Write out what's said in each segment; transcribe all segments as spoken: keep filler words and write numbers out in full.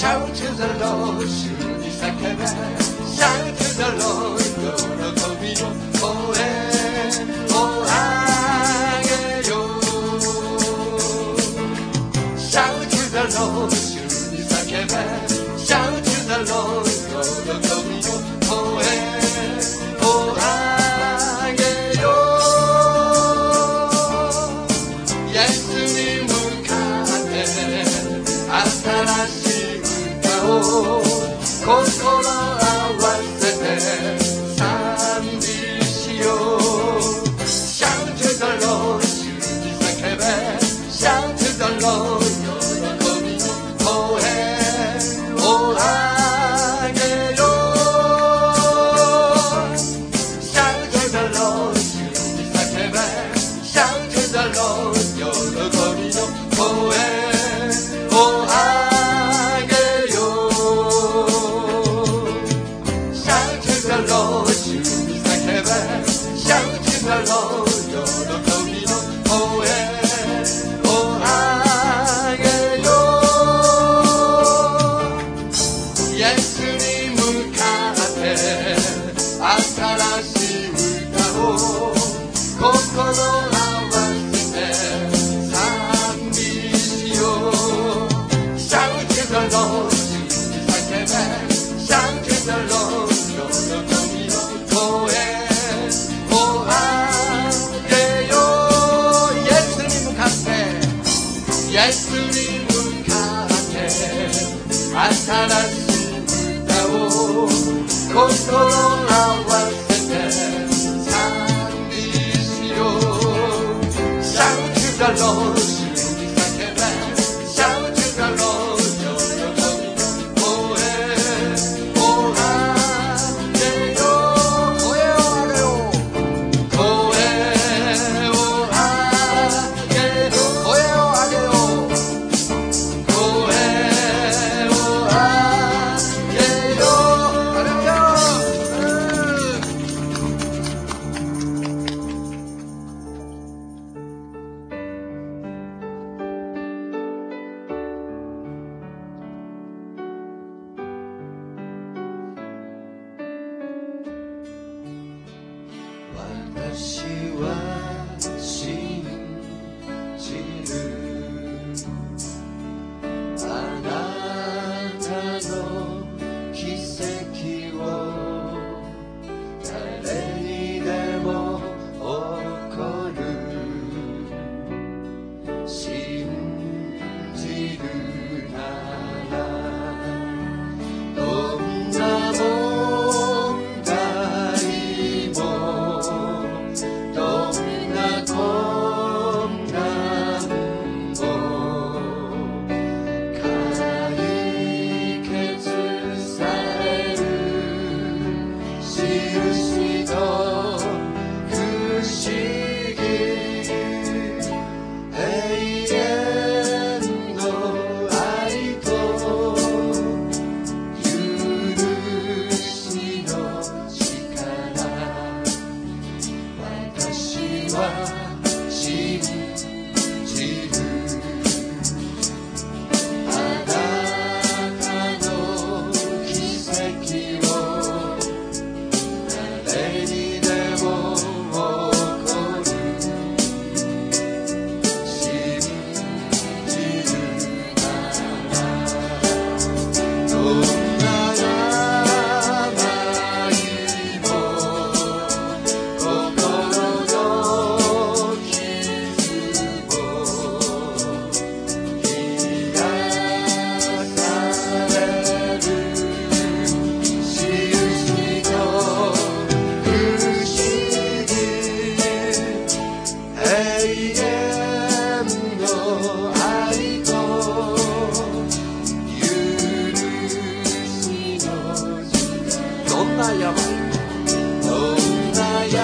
Shout to the Lord 主に叫べ Shout to the Lord 喜びの声をあげよう Shout to the Lord 主に叫べ Shout to the Lord 喜びの声をあげよう Yes に向かって新しい歌を心合わせて賛美しよう Shout to the Lord 主に叫べ Shout to the Lord 喜びの声をあげよう Shout to the Lord 主に叫べ Shout to the Lord 喜びの声をあげよう Shout to the Lord 主に叫べ Shout to the Lord 喜びの声をあげよう Yes に向かって新しい歌を心合わせて賛美しよう Shout to the Lord 主に叫べ Shout to the Lord 喜びの声をあげよう Yes に向かって Yes に向かって新しい歌を心合わせて賛美しよう Shout to the Lord 主に叫べ Shout to the Lord 喜びの声をあげよう声をあげよう声をあげよう声をあげよう声をあげようハレルヤ私は信じるあなたの奇跡を誰にでも起こる信じるならどんな問題もどんな困難も解決される印と不思議永遠の愛と許しの力私は信じるあなたの奇跡を誰にでも起こる信じるならどんな病も心の傷を癒される印と不思議永遠の愛と許しの力どんな病どんな病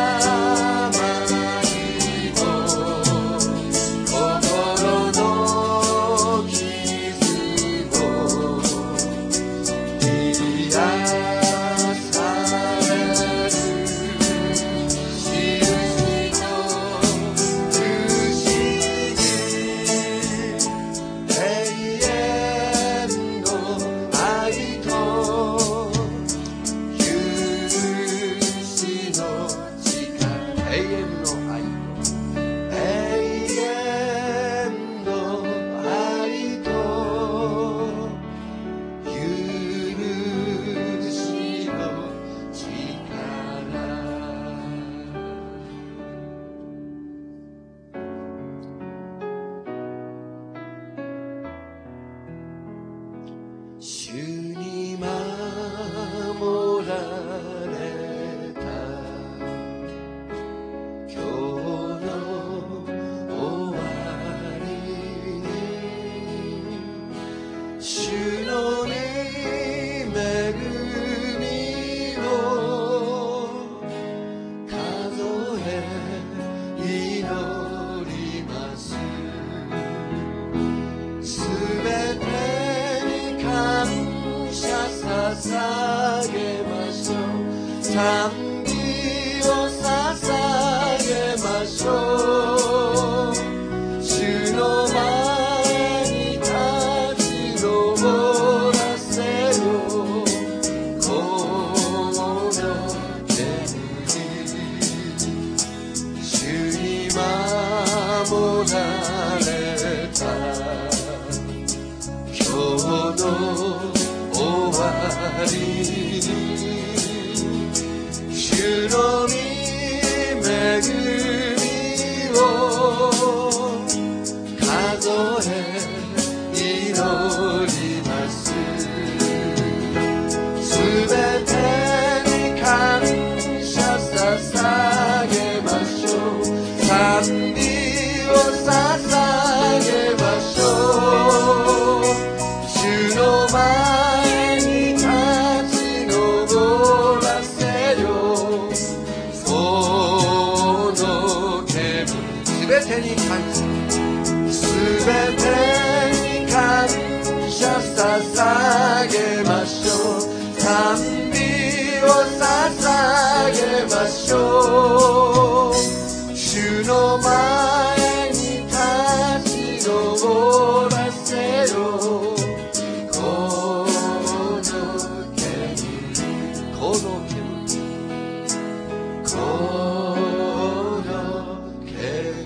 も心の傷を癒される印と不捧げましょう。賛美を捧げましょう。主の前に立ち上らせよ。この煙主に守られた今日の終わりに主の御恵みを数え祈ります。すべてに感謝捧げましょう。賛美を捧げましょう。主の前に立ち上らせよ。この煙すべてに感謝、すべてに感謝捧げましょう。賛美を捧げましょう。主の前に立ち上らせよ。この煙この煙この煙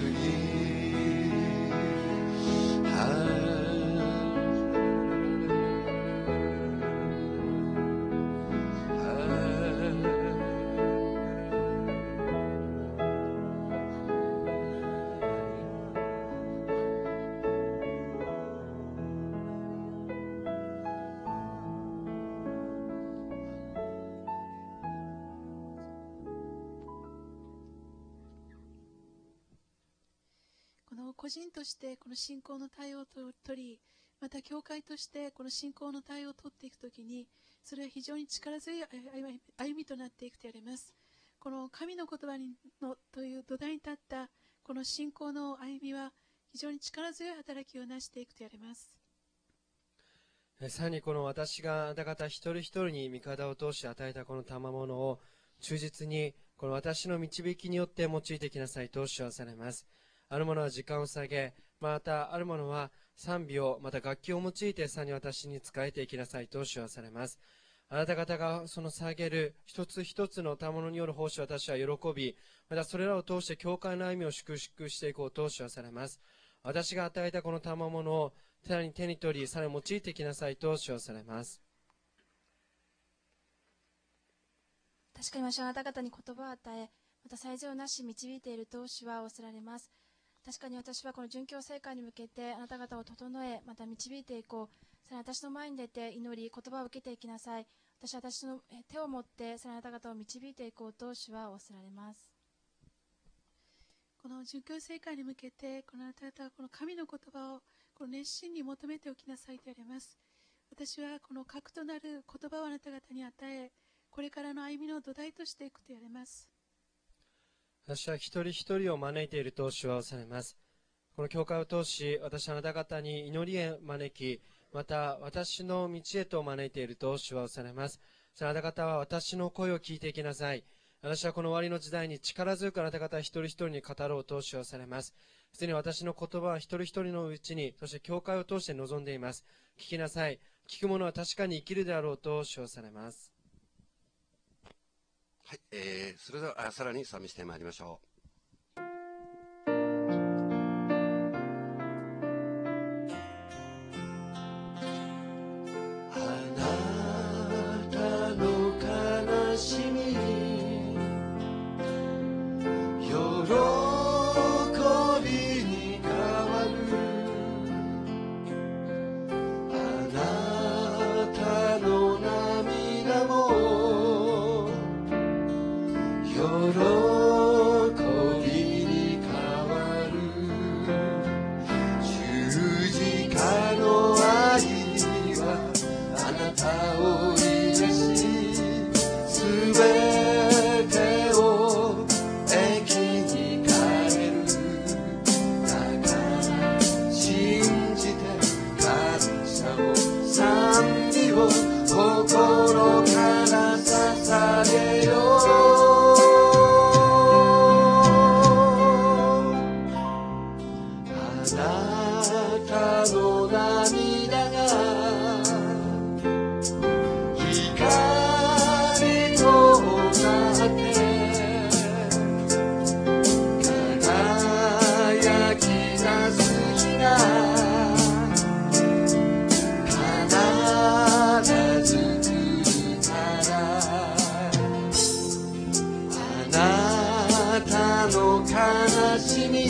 個人としてこの信仰の対応を取り、また教会としてこの信仰の対応を取っていくときに、それは非常に力強い歩みとなっていくと言われます。この神の言葉にのという土台に立ったこの信仰の歩みは非常に力強い働きをなしていくと言われます。 さらにこの私があなた方一人一人に御方を通して与えたこの賜物を忠実にこの私の導きによって用いてきなさいと主はされます。ある者は時間を下げ、またある者は賛美を、また楽器を用いてさらに私に仕えていきなさいと主はされます。あなた方がその下げる一つ一つの賜物による奉仕を私は喜び、またそれらを通して教会の歩みを祝福していこうと主はされます。私が与えたこの賜物をさらに手に取り、さらに用いていきなさいと主はされます。 確かに私はあなた方に言葉を与え、また最善をなし導いていると主は仰せられます。確かに私はこの殉教聖会に向けてあなた方を整え、また導いていこう。さらに私の前に出て祈り、言葉を受けていきなさい。私は私の手を持ってさらにあなた方を導いていこうと主は仰せられます。 この殉教聖会に向けてこのあなた方はこの神の言葉をこの熱心に求めておきなさいと言われます。私はこの核となる言葉をあなた方に与え、これからの歩みの土台としていくと言われます。 私は一人一人を招いていると主は仰せられます。この教会を通し、私はあなた方に祈りへ招き、また私の道へと招いていると主は仰せられます。そのあなた方は私の声を聞いていきなさい。私はこの終わりの時代に力強くあなた方一人一人に語ろうと主は仰せられます。すでに私の言葉は一人一人のうちに、そして教会を通して望んでいます。聞きなさい。聞く者は確かに生きるであろうと主は仰せられます。 はい、えー、それではさらに賛美してまいりましょう。 喜に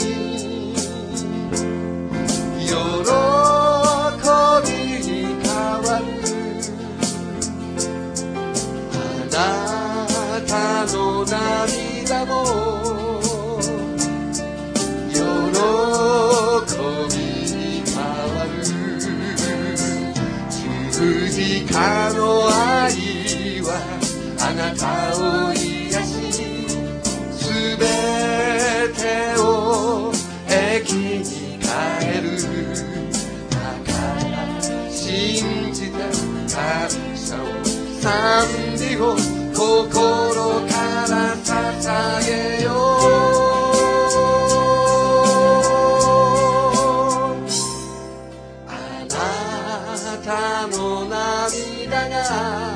喜びに変わるあなたの涙も喜びに変わる十字架の愛はあなたを癒しすべてを益に変えるだから信じて感謝を賛美を心から捧げようあなたの涙が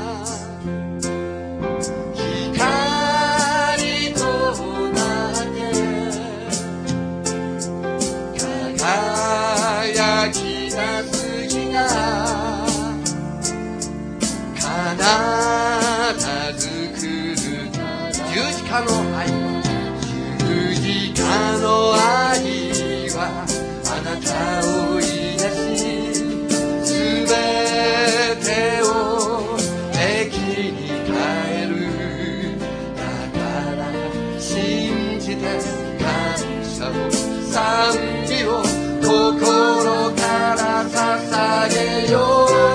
光となって輝き出す日が必ず来る十字架の愛十字架の愛はあなたを癒しすべてを益に変えるだから信じて感謝を賛美を心から捧げよう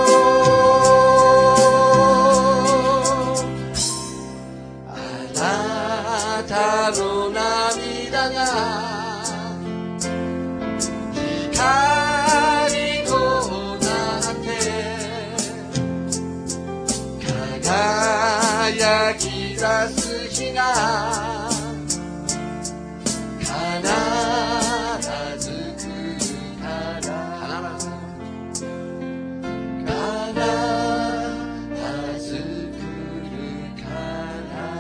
あなたの涙が光となって輝き出す日が必ず来るから必ず必ず来るから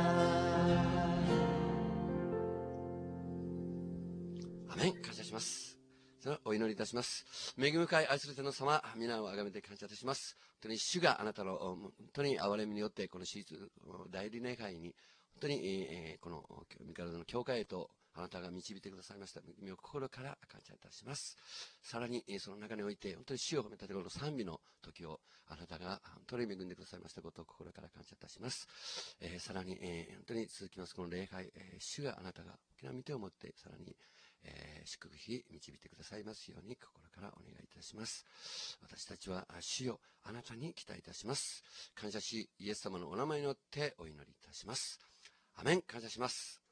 アメン感謝します。それではお祈りいたします。恵み深い愛する天の様、皆をあがめて感謝いたします。本当に主があなたの本当に憐れみによってこのシーズン大理念会に本当に、えー、この御体の教会へとあなたが導いてくださいました。恵みを心から感謝いたします。さらにその中において本当に主を褒めたてこの賛美の時をあなたが本当に恵んでくださいましたことを心から感謝いたします。えー、さらに、えー、本当に続きますこの礼拝、えー、主があなたが大きな御手を持ってさらにえー、祝福導いてくださいますように心からお願いいたします。私たちは主よあなたに期待いたします。感謝しイエス様のお名前によってお祈りいたします。アメン。感謝します。